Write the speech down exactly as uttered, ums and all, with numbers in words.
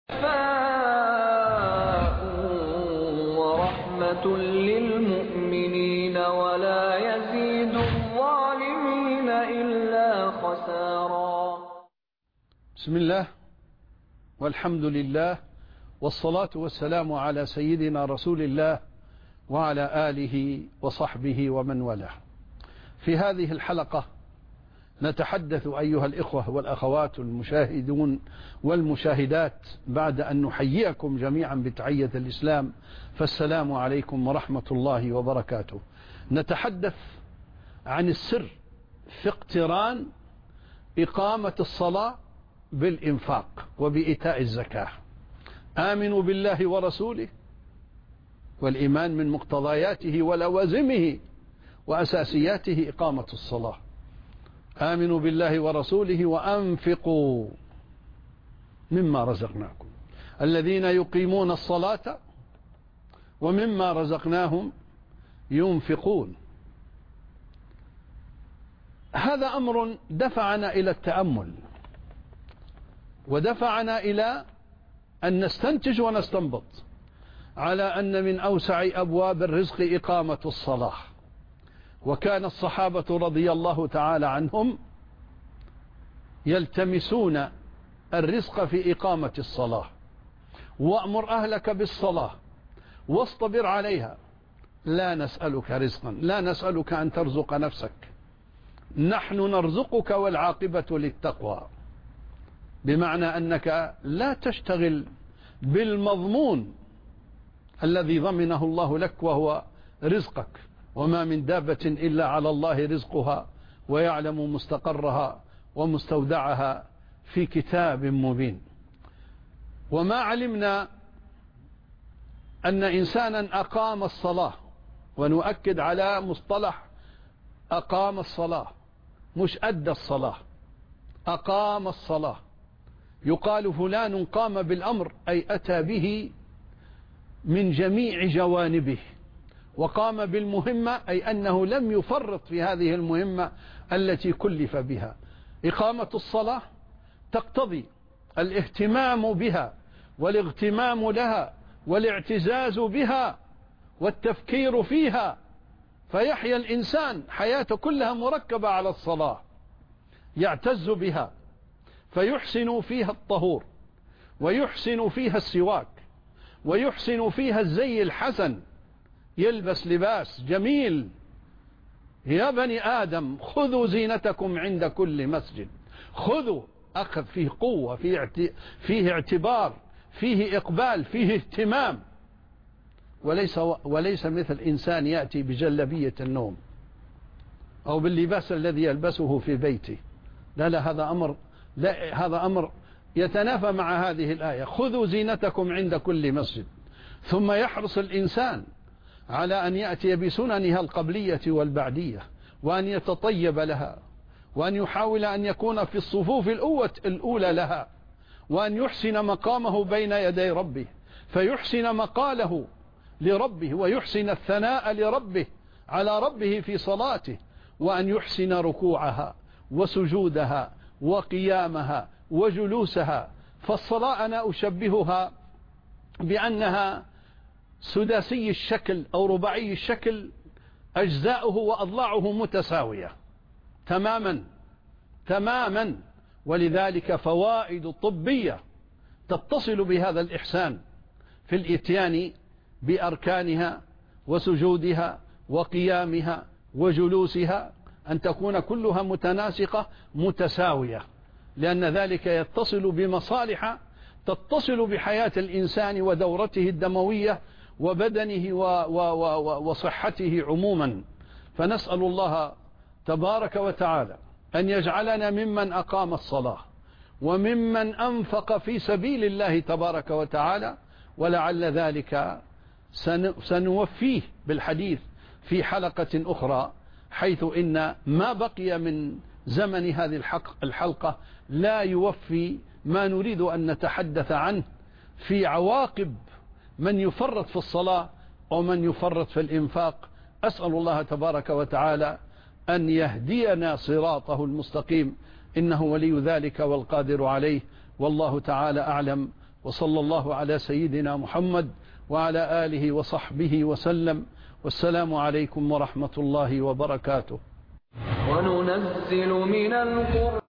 شفاء ورحمة للمؤمنين ولا يزيد الظالمين إلا خسارا. بسم الله والحمد لله والصلاة والسلام على سيدنا رسول الله وعلى آله وصحبه ومن والاه. في هذه الحلقة نتحدث أيها الإخوة والأخوات المشاهدون والمشاهدات بعد أن نحييكم جميعا بتحية الإسلام، فالسلام عليكم ورحمة الله وبركاته. نتحدث عن السر في اقتران إقامة الصلاة بالإنفاق وبإيتاء الزكاة. آمنوا بالله ورسوله، والإيمان من مقتضياته ولوازمه وأساسياته إقامة الصلاة. آمنوا بالله ورسوله وأنفقوا مما رزقناكم، الذين يقيمون الصلاة ومما رزقناهم ينفقون. هذا أمر دفعنا إلى التأمل، ودفعنا إلى أن نستنتج ونستنبط على أن من أوسع أبواب الرزق إقامة الصلاة. وكان الصحابة رضي الله تعالى عنهم يلتمسون الرزق في إقامة الصلاة. وأمر أهلك بالصلاة واصطبر عليها، لا نسألك رزقا، لا نسألك أن ترزق نفسك، نحن نرزقك والعاقبة للتقوى. بمعنى أنك لا تشتغل بالمضمون الذي ضمنه الله لك وهو رزقك. وما من دابة إلا على الله رزقها ويعلم مستقرها ومستودعها في كتاب مبين. وما علمنا أن إنسانا أقام الصلاة، ونؤكد على مصطلح أقام الصلاة، مش أدى الصلاة، أقام الصلاة. يقال فلان قام بالأمر أي أتى به من جميع جوانبه، وقام بالمهمة أي أنه لم يفرط في هذه المهمة التي كلف بها. إقامة الصلاة تقتضي الاهتمام بها والاغتمام لها والاعتزاز بها والتفكير فيها، فيحيا الإنسان حياته كلها مركبة على الصلاة، يعتز بها، فيحسن فيها الطهور، ويحسن فيها السواك، ويحسن فيها الزي الحسن، يلبس لباس جميل. يا بني آدم خذوا زينتكم عند كل مسجد. خذوا، أخذ فيه قوة، فيه, فيه اعتبار، فيه إقبال، فيه اهتمام، وليس, وليس مثل إنسان يأتي بجلبية النوم أو باللباس الذي يلبسه في بيته. لا لا هذا أمر لا هذا أمر يتنافى مع هذه الآية، خذوا زينتكم عند كل مسجد. ثم يحرص الإنسان على أن يأتي بسننها القبلية والبعدية، وأن يتطيب لها، وأن يحاول أن يكون في الصفوف الأولى لها، وأن يحسن مقامه بين يدي ربه، فيحسن مقاله لربه، ويحسن الثناء لربه على ربه في صلاته، وأن يحسن ركوعها وسجودها وقيامها وجلوسها. فالصلاة أنا أشبهها بأنها سداسي الشكل أو رباعي الشكل، أجزاؤه وأضلاعه متساوية تماما تماما. ولذلك فوائد طبية تتصل بهذا الإحسان في الإتيان بأركانها وسجودها وقيامها وجلوسها، أن تكون كلها متناسقة متساوية، لأن ذلك يتصل بمصالح تتصل بحياة الإنسان ودورته الدموية وبدنه وصحته عموما. فنسأل الله تبارك وتعالى أن يجعلنا ممن أقام الصلاة وممن أنفق في سبيل الله تبارك وتعالى، ولعل ذلك سنوفيه بالحديث في حلقة أخرى، حيث إن ما بقي من زمن هذه الحلقة لا يوفي ما نريد أن نتحدث عنه في عواقب من يفرط في الصلاة أو من يفرط في الإنفاق. أسأل الله تبارك وتعالى أن يهدينا صراطه المستقيم، إنه ولي ذلك والقادر عليه، والله تعالى أعلم. وصلى الله على سيدنا محمد وعلى آله وصحبه وسلم، والسلام عليكم ورحمة الله وبركاته. وننزل من القرآن